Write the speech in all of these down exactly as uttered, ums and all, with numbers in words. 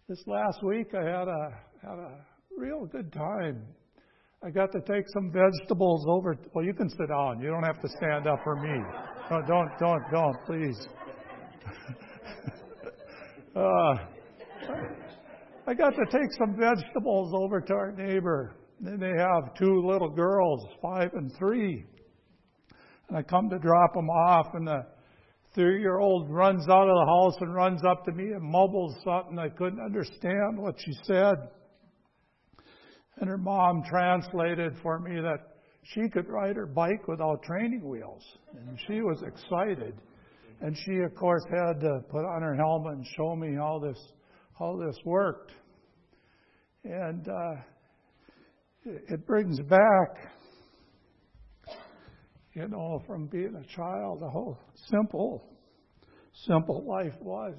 This last week I had a had a real good time. I got to take some vegetables over. Well, you can sit down. You don't have to stand up for me. No, don't, don't, don't, please. uh, I got to take some vegetables over to our neighbor. And they have two little girls, five and three. And I come to drop them off, and the three-year-old runs out of the house and runs up to me and mumbles something. I couldn't understand what she said. And her mom translated for me that she could ride her bike without training wheels. And she was excited. And she, of course, had to put on her helmet and show me how this how this worked. And uh, it brings back, you know, from being a child, how simple, simple life was.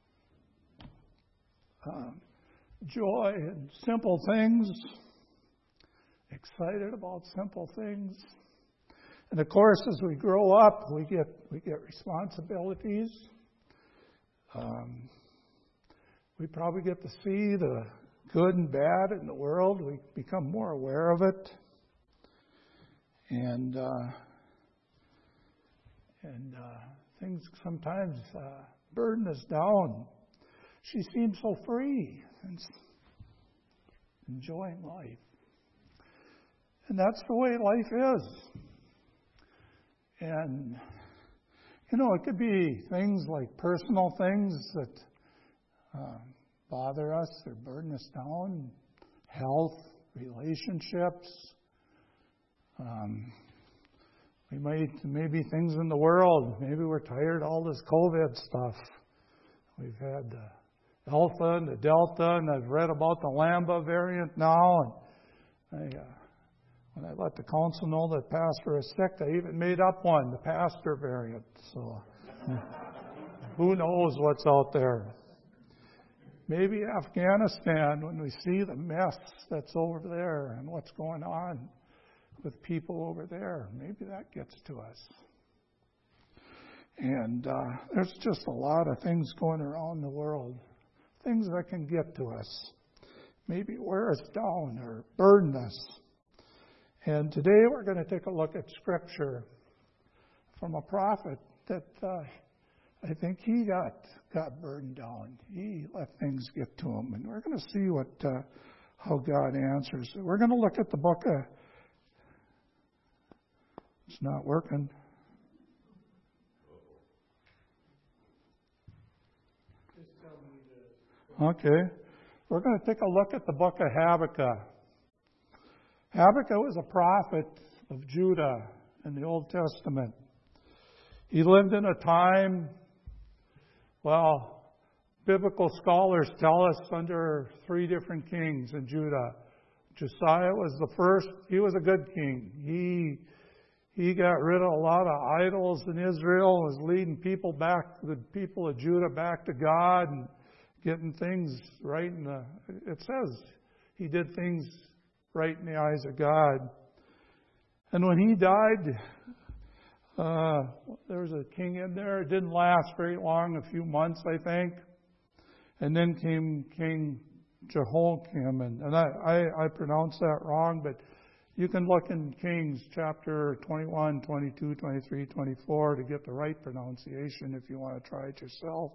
Um, joy and simple things. Excited about simple things. And of course, as we grow up, we get we get responsibilities. Um, we probably get to see the good and bad in the world. We become more aware of it. And uh, and uh, things sometimes uh, burden us down. She seems so free and enjoying life. And that's the way life is. And, you know, it could be things like personal things that uh, bother us or burden us down. Health, relationships. Um, we might, maybe things in the world. Maybe we're tired of all this COVID stuff. We've had the Alpha and the Delta, and I've read about the Lambda variant now. And I... Uh, When I let the council know that pastor is sick, I even made up one, the pastor variant. So who knows what's out there? Maybe Afghanistan, when we see the mess that's over there and what's going on with people over there, maybe that gets to us. And uh, there's just a lot of things going around the world, things that can get to us, maybe wear us down or burden us. And today we're going to take a look at Scripture from a prophet that uh, I think he got got burdened down. He let things get to him. And we're going to see what uh, how God answers. We're going to look at the book of... It's not working. Okay. We're going to take a look at the book of Habakkuk. Habakkuk was a prophet of Judah in the Old Testament. He lived in a time, well, biblical scholars tell us under three different kings in Judah. Josiah was the first. He was a good king. He he got rid of a lot of idols in Israel, was leading people back, the people of Judah back to God and getting things right in the, it says he did things right in the eyes of God. And when he died, uh, there was a king in there. It didn't last very long, a few months, I think. And then came King Jehoiakim. And, and I, I, I pronounced that wrong, but you can look in Kings chapter twenty-one, twenty-two, twenty-three, twenty-four to get the right pronunciation if you want to try it yourself.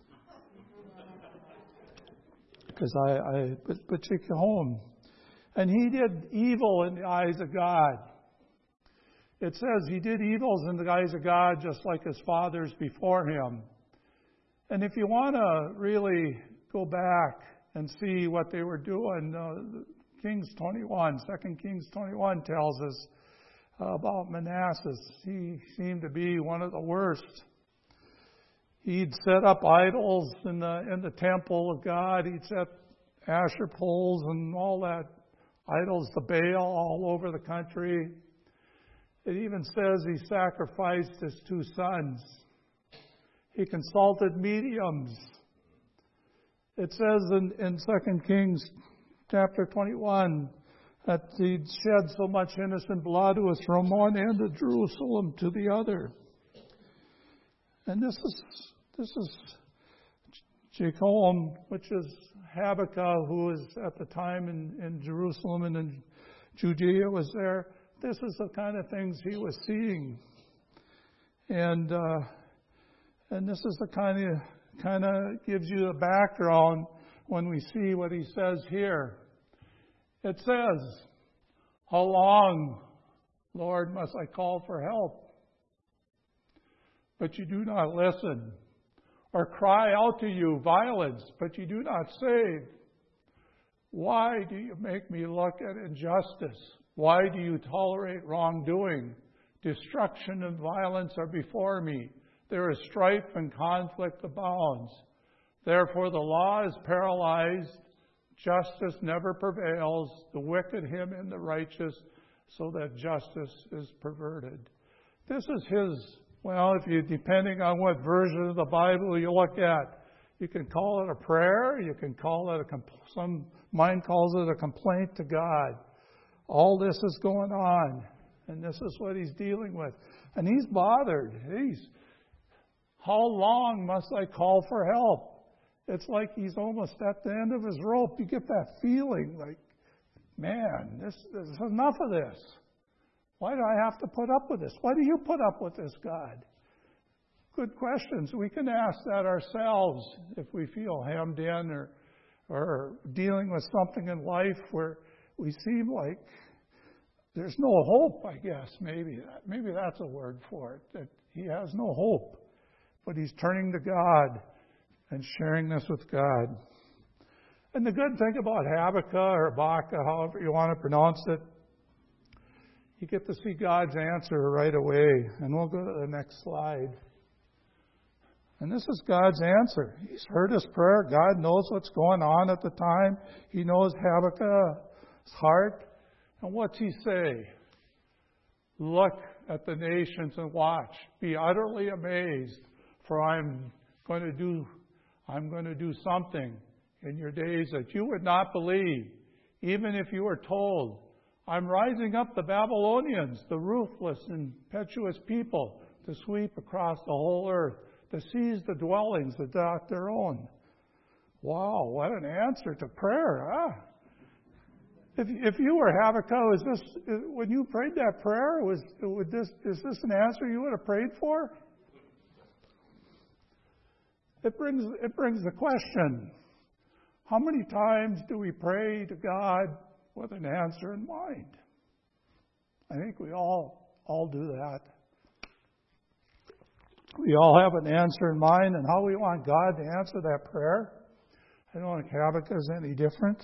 Because I, I, but, but Jehoiakim. And he did evil in the eyes of God. It says he did evils in the eyes of God just like his fathers before him. And if you want to really go back and see what they were doing, uh, Kings twenty-one, Second Kings twenty-one tells us uh, about Manasseh. He seemed to be one of the worst. He'd set up idols in the in the temple of God. He'd set Asher poles and all that. Idols to Baal all over the country. It even says he sacrificed his two sons. He consulted mediums. It says in, in Second Kings chapter twenty-one that he'd shed so much innocent blood it was from one end of Jerusalem to the other. And this is this is Jehoram, which is Habakkuk, who was at the time in, in Jerusalem and in Judea, was there. This is the kind of things he was seeing. And uh, and this is the kind of kind of gives you a background when we see what he says here. It says, "How long, Lord, must I call for help? But you do not listen. Or cry out to you violence, but you do not save. Why do you make me look at injustice? Why do you tolerate wrongdoing? Destruction and violence are before me. There is strife and conflict abounds. Therefore the law is paralyzed. Justice never prevails. The wicked him in the righteous, so that justice is perverted." This is his, well, if you, depending on what version of the Bible you look at, you can call it a prayer, you can call it a, some mind calls it a complaint to God. All this is going on, and this is what he's dealing with. And he's bothered. He's, how long must I call for help? It's like he's almost at the end of his rope. You get that feeling like, man, this, this is enough of this. Why do I have to put up with this? Why do you put up with this, God? Good questions. We can ask that ourselves if we feel hemmed in or, or dealing with something in life where we seem like there's no hope, I guess. Maybe that, maybe that's a word for it, that he has no hope. But he's turning to God and sharing this with God. And the good thing about Habakkuk or Habakkuk, however you want to pronounce it, you get to see God's answer right away. And we'll go to the next slide. And this is God's answer. He's heard his prayer. God knows what's going on at the time. He knows Habakkuk's heart. And what's he say? Look at the nations and watch. Be utterly amazed, for I'm going to do, I'm going to do something in your days that you would not believe, even if you were told. I'm rising up the Babylonians, the ruthless and impetuous people, to sweep across the whole earth, to seize the dwellings that are their own. Wow, what an answer to prayer, huh? If if you were Habakkuk, is this when you prayed that prayer? Was would this is this an answer you would have prayed for? It brings it brings the question: how many times do we pray to God with an answer in mind? I think we all all do that. We all have an answer in mind, and how we want God to answer that prayer. I don't think Habakkuk is any different.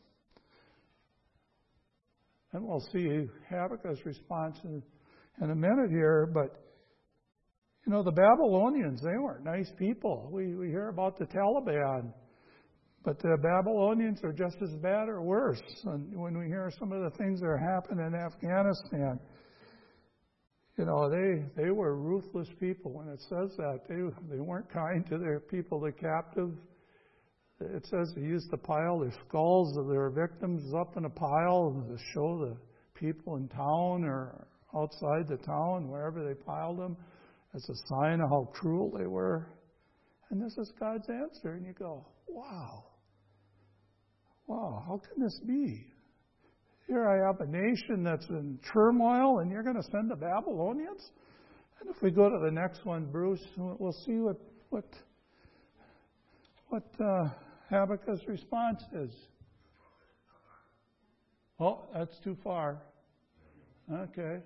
And we'll see Habakkuk's response in, in a minute here. But, you know, the Babylonians, they weren't nice people. We, we hear about the Taliban. But the Babylonians are just as bad or worse. And when we hear some of the things that are happening in Afghanistan, you know, they, they were ruthless people. When it says that, they, they weren't kind to their people, the captive. It says they used to pile their skulls of their victims up in a pile to show the people in town or outside the town, wherever they piled them, as a sign of how cruel they were. And this is God's answer. And you go, wow. Wow, how can this be? Here I have a nation that's in turmoil, and you're going to send the Babylonians? And if we go to the next one, Bruce, we'll see what what what uh, Habakkuk's response is. Oh, that's too far. Okay.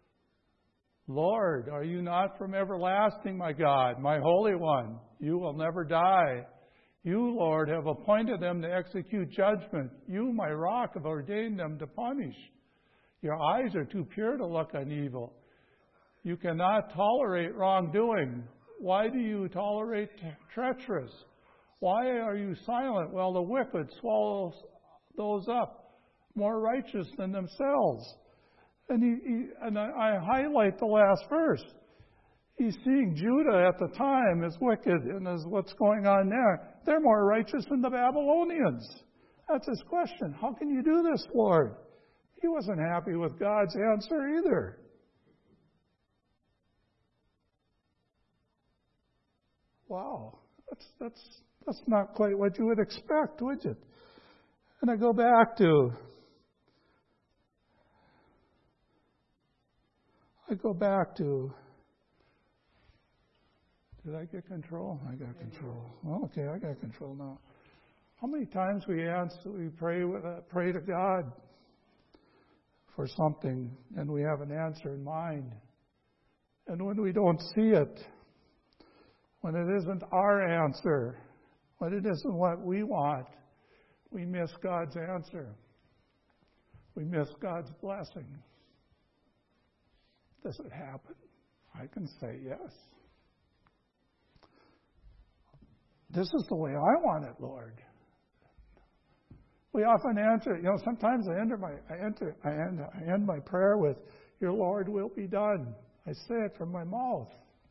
Lord, are you not from everlasting, my God, my Holy One? You will never die. You, Lord, have appointed them to execute judgment. You, my rock, have ordained them to punish. Your eyes are too pure to look on evil. You cannot tolerate wrongdoing. Why do you tolerate treacherous? Why are you silent while the wicked swallow those up, more righteous than themselves? And, he, he, and I, I highlight the last verse. He's seeing Judah at the time as wicked and as what's going on there. They're more righteous than the Babylonians. That's his question. How can you do this, Lord? He wasn't happy with God's answer either. Wow, that's that's That's not quite what you would expect, would you? And I go back to, I go back to, did I get control? I got control. Well, okay, I got control now. How many times we answer, we pray with, uh, pray to God for something, and we have an answer in mind. And when we don't see it, when it isn't our answer, when it isn't what we want, we miss God's answer. We miss God's blessing. Does it happen? I can say yes. This is the way I want it, Lord. We often answer, you know, sometimes I end my I enter I end I end my prayer with, "Your Lord will be done." I say it from my mouth.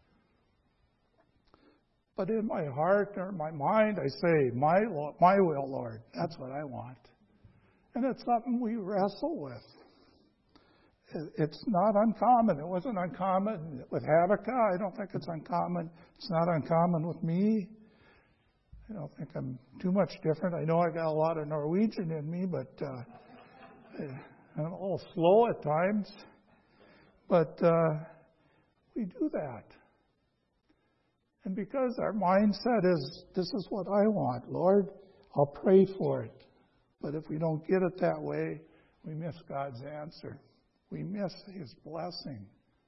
But in my heart or my mind, I say, "My my will, Lord." That's what I want. And it's something we wrestle with. It's not uncommon. It wasn't uncommon with Habakkuk. I don't think it's uncommon. It's not uncommon with me. I don't think I'm too much different. I know I got a lot of Norwegian in me, but uh, I'm a little slow at times. But uh, we do that. And because our mindset is, this is what I want, Lord, I'll pray for it. But if we don't get it that way, we miss God's answer. We miss His blessing.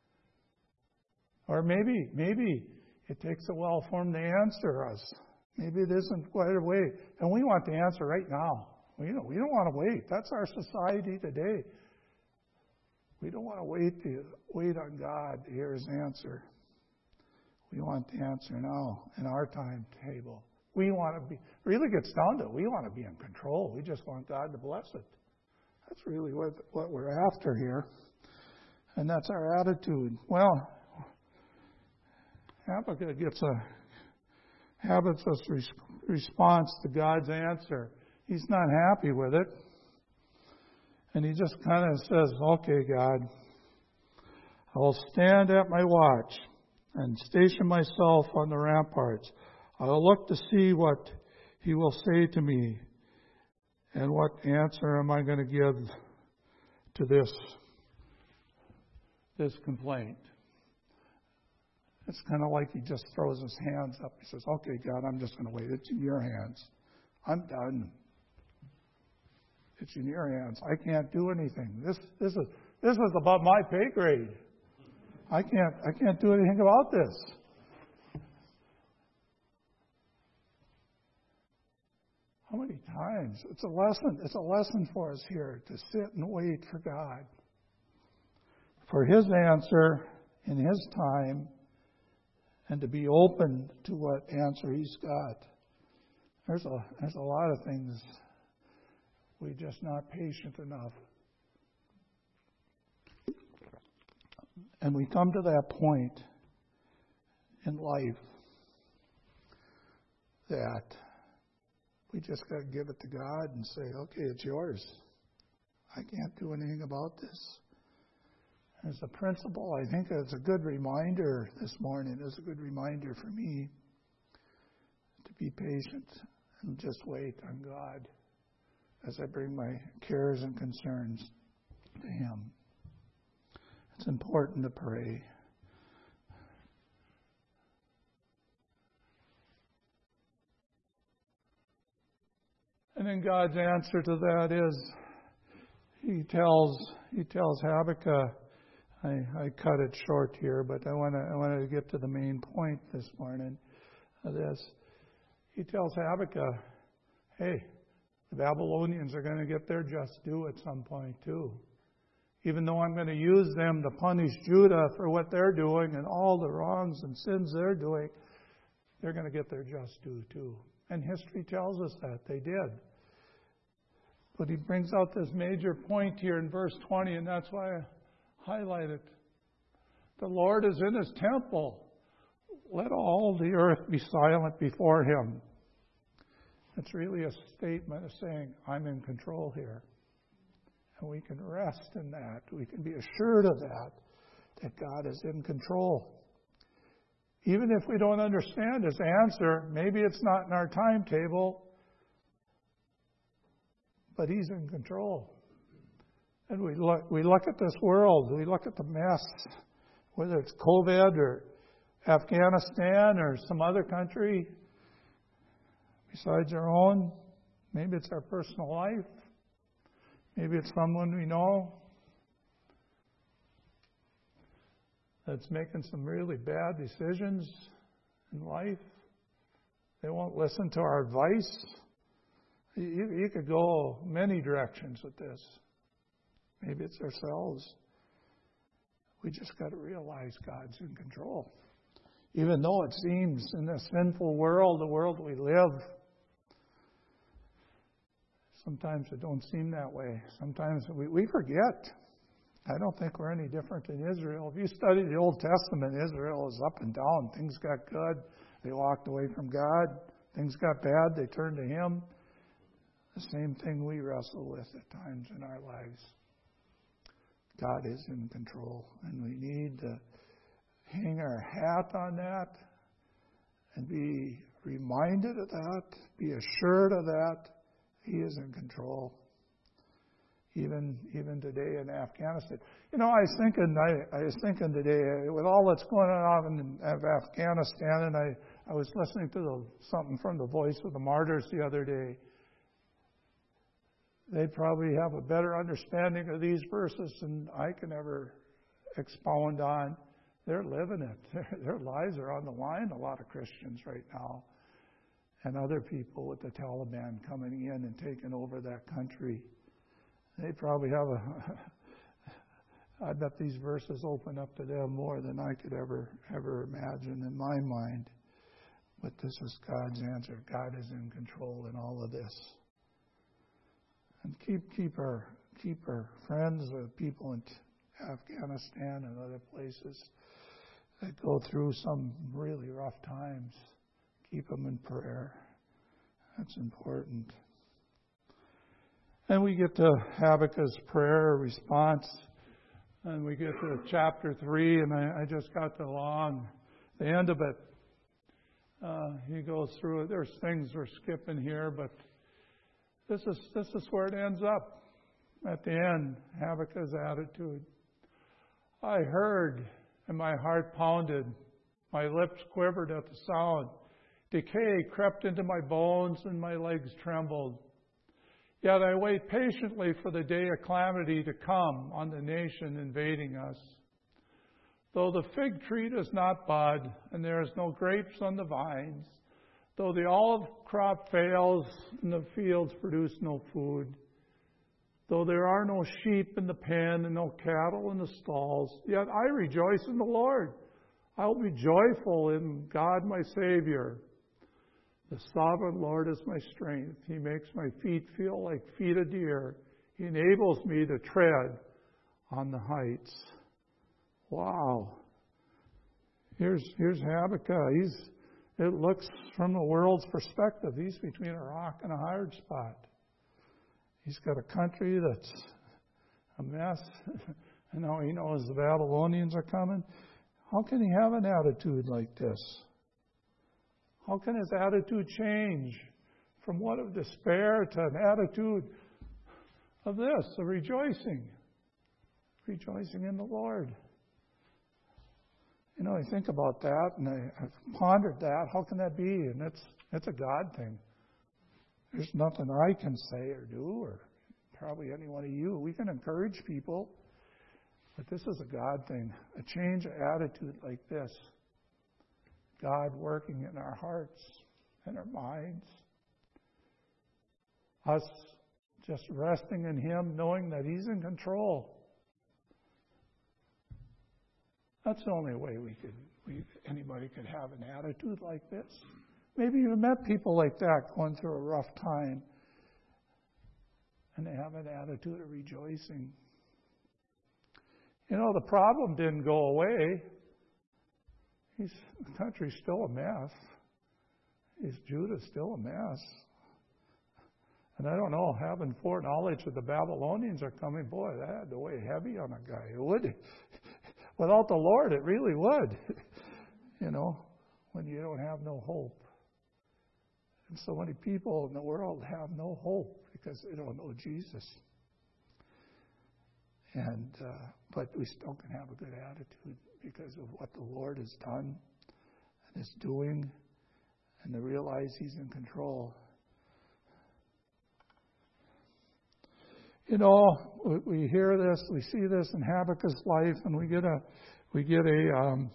Or maybe, maybe it takes a while for Him to answer us. Maybe it isn't quite a way. And we want the answer right now. We don't, we don't want to wait. That's our society today. We don't want to wait to wait on God to hear His answer. We want the answer now in our timetable. We want to be, really gets down to it, we want to be in control. We just want God to bless it. That's really what, what we're after here. And that's our attitude. Well, Habakkuk gets a Habakkuk's response to God's answer. He's not happy with it. And he just kind of says, "Okay, God, I'll stand at my watch and station myself on the ramparts. I'll look to see what He will say to me and what answer am I going to give to this, this complaint." It's kind of like he just throws his hands up. He says, "Okay, God, I'm just going to wait. It's in your hands. I'm done. It's in your hands. I can't do anything. This this is this is above my pay grade. I can't I can't do anything about this." How many times? It's a lesson. It's a lesson for us here to sit and wait for God, for His answer in His time, and to be open to what answer He's got. There's a there's a lot of things we're just not patient enough. And we come to that point in life that we just got to give it to God and say, "Okay, it's yours. I can't do anything about this." As a principle, I think it's a good reminder this morning. It's a good reminder for me to be patient and just wait on God as I bring my cares and concerns to Him. It's important to pray. And then God's answer to that is, He tells He tells Habakkuk. I, I cut it short here, but I want to I want to get to the main point this morning of this. He tells Habakkuk, "Hey, the Babylonians are going to get their just due at some point too. Even though I'm going to use them to punish Judah for what they're doing and all the wrongs and sins they're doing, they're going to get their just due too." And history tells us that they did. But he brings out this major point here in verse twenty, and that's why I highlight it. The Lord is in His temple. Let all the earth be silent before Him. It's really a statement of saying, I'm in control here. And we can rest in that. We can be assured of that, that God is in control. Even if we don't understand His answer, maybe it's not in our timetable, but He's in control. And we look, we look at this world, we look at the mess, whether it's COVID or Afghanistan or some other country besides our own. Maybe it's our personal life. Maybe it's someone we know that's making some really bad decisions in life. They won't listen to our advice. You, you could go many directions with this. Maybe it's ourselves. We just got to realize God's in control. Even though it seems in this sinful world, the world we live, sometimes it don't seem that way. Sometimes we, we forget. I don't think we're any different than Israel. If you study the Old Testament, Israel is up and down. Things got good. They walked away from God. Things got bad. They turned to Him. The same thing we wrestle with at times in our lives. God is in control, and we need to hang our hat on that and be reminded of that, be assured of that. He is in control. Even even today in Afghanistan. You know, I was thinking I, I was thinking today, with all that's going on in Afghanistan, and I, I was listening to the, something from the Voice of the Martyrs the other day. They probably have a better understanding of these verses than I can ever expound on. They're living it. Their, their lives are on the line, a lot of Christians right now. And other people with the Taliban coming in and taking over that country. They probably have a... I bet these verses open up to them more than I could ever, ever imagine in my mind. But this is God's answer. God is in control in all of this. And keep keep our keep our friends or people in Afghanistan and other places that go through some really rough times. Keep them in prayer. That's important. And we get to Habakkuk's prayer response, and we get to chapter three, and I, I just got to along the end of it. Uh, he goes through it. There's things we're skipping here, but This is this is where it ends up. At the end, Habakkuk's attitude. I heard, and my heart pounded. My lips quivered at the sound. Decay crept into my bones, and my legs trembled. Yet I wait patiently for the day of calamity to come on the nation invading us. Though the fig tree does not bud, and there is no grapes on the vines, though the olive crop fails and the fields produce no food, though there are no sheep in the pen and no cattle in the stalls, yet I rejoice in the Lord. I will be joyful in God my Savior. The sovereign Lord is my strength. He makes my feet feel like feet of deer. He enables me to tread on the heights. Wow. Here's, here's Habakkuk. He's It looks from the world's perspective, he's between a rock and a hard spot. He's got a country that's a mess. And now he knows the Babylonians are coming. How can he have an attitude like this? How can his attitude change from one of despair to an attitude of this, of rejoicing? Rejoicing in the Lord. You know, I think about that, and I, I've pondered that. How can that be? And it's it's a God thing. There's nothing I can say or do, or probably any one of you. We can encourage people, but this is a God thing. A change of attitude like this. God working in our hearts and our minds. Us just resting in Him, knowing that He's in control. That's the only way we could, we, anybody could have an attitude like this. Maybe you've met people like that going through a rough time, and they have an attitude of rejoicing. You know, the problem didn't go away. He's, the country's still a mess. He's, Judah's still a mess. And I don't know, having foreknowledge that the Babylonians are coming, boy, that had to weigh heavy on a guy. It would. Without the Lord, it really would. You know, when you don't have no hope. And so many people in the world have no hope because they don't know Jesus. And uh, but we still can have a good attitude because of what the Lord has done and is doing, and to realize He's in control. You know, we hear this, we see this in Habakkuk's life, and we get a, we get a um,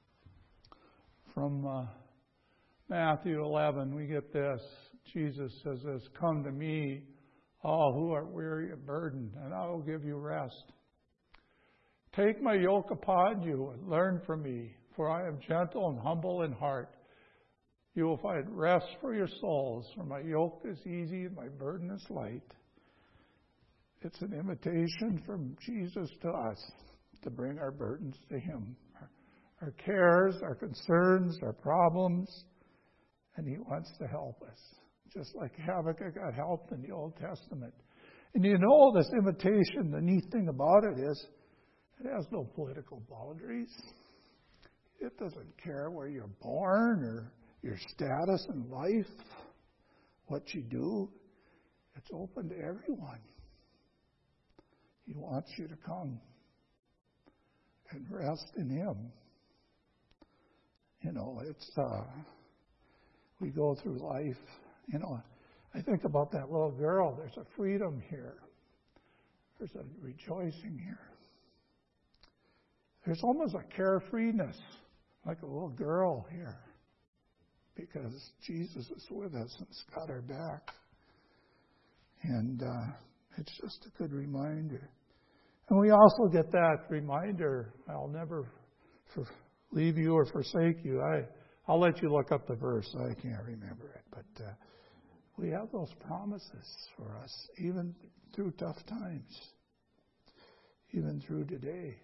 from uh, Matthew eleven. We get this. Jesus says this: "Come to me, all who are weary and burdened, and I will give you rest. Take my yoke upon you and learn from me, for I am gentle and humble in heart. You will find rest for your souls, for my yoke is easy and my burden is light." It's an invitation from Jesus to us to bring our burdens to Him, our, our cares, our concerns, our problems, and He wants to help us, just like Habakkuk got help in the Old Testament. And you know, this invitation, the neat thing about it is, it has no political boundaries. It doesn't care where you're born or your status in life, what you do. It's open to everyone. He wants you to come and rest in Him. You know, it's, uh, we go through life, you know, I think about that little girl. There's a freedom here. There's a rejoicing here. There's almost a carefreeness, like a little girl here, because Jesus is with us and has got our back. And uh, it's just a good reminder. And we also get that reminder, I'll never for, leave you or forsake you. I, I'll let you look up the verse. I can't remember it. But uh, we have those promises for us, even through tough times, even through today.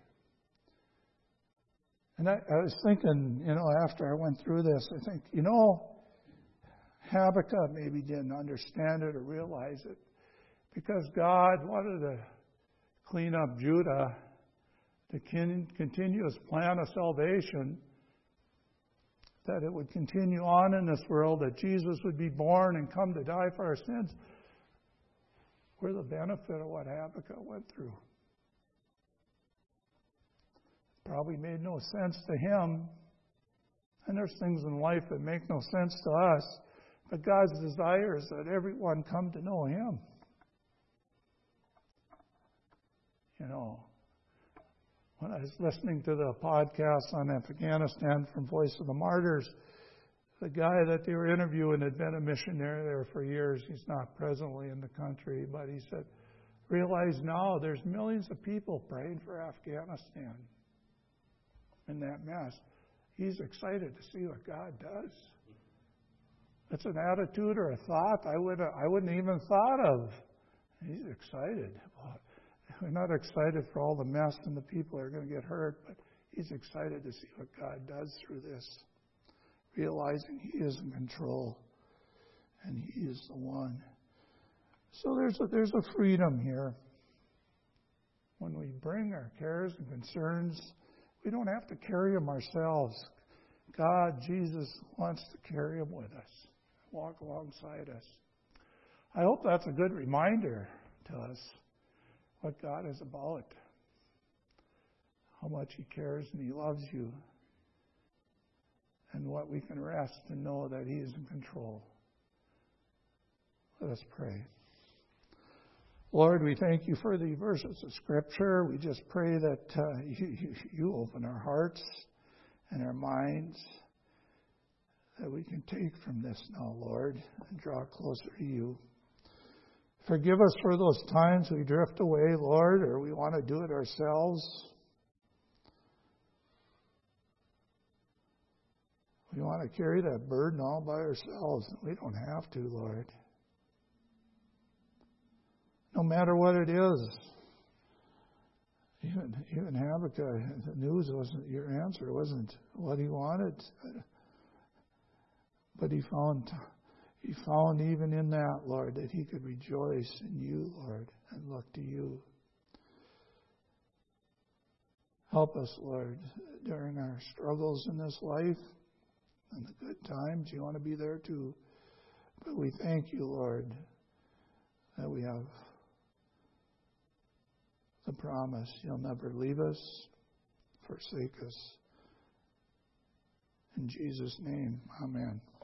And I, I was thinking, you know, after I went through this, I think, you know, Habakkuk maybe didn't understand it or realize it, because God wanted to clean up Judah, to continue His plan of salvation, that it would continue on in this world, that Jesus would be born and come to die for our sins. We're the benefit of what Habakkuk went through. Probably made no sense to him. And there's things in life that make no sense to us. But God's desire is that everyone come to know Him. You know, when I was listening to the podcast on Afghanistan from Voice of the Martyrs, the guy that they were interviewing had been a missionary there for years. He's not presently in the country, but he said, realize now there's millions of people praying for Afghanistan in that mess. He's excited to see what God does. It's an attitude or a thought I would I wouldn't even thought of. He's excited. We're not excited for all the mess and the people that are going to get hurt, but he's excited to see what God does through this, realizing He is in control and He is the one. So there's a, there's a freedom here. When we bring our cares and concerns, we don't have to carry them ourselves. God, Jesus, wants to carry them with us, walk alongside us. I hope that's a good reminder to us what God is about, how much He cares and He loves you, and what we can rest and know that He is in control. Let us pray. Lord, we thank You for the verses of Scripture. We just pray that uh, you, you open our hearts and our minds, that we can take from this now, Lord, and draw closer to You. Forgive us for those times we drift away, Lord, or we want to do it ourselves. We want to carry that burden all by ourselves, and we don't have to, Lord. No matter what it is. Even, even Habakkuk, the news wasn't, your answer wasn't what he wanted. But he found, he found even in that, Lord, that he could rejoice in You, Lord, and look to You. Help us, Lord, during our struggles in this life. In the good times, you want to be there too. But we thank you, Lord, that we have the promise you'll never leave us, forsake us. In Jesus' name, amen.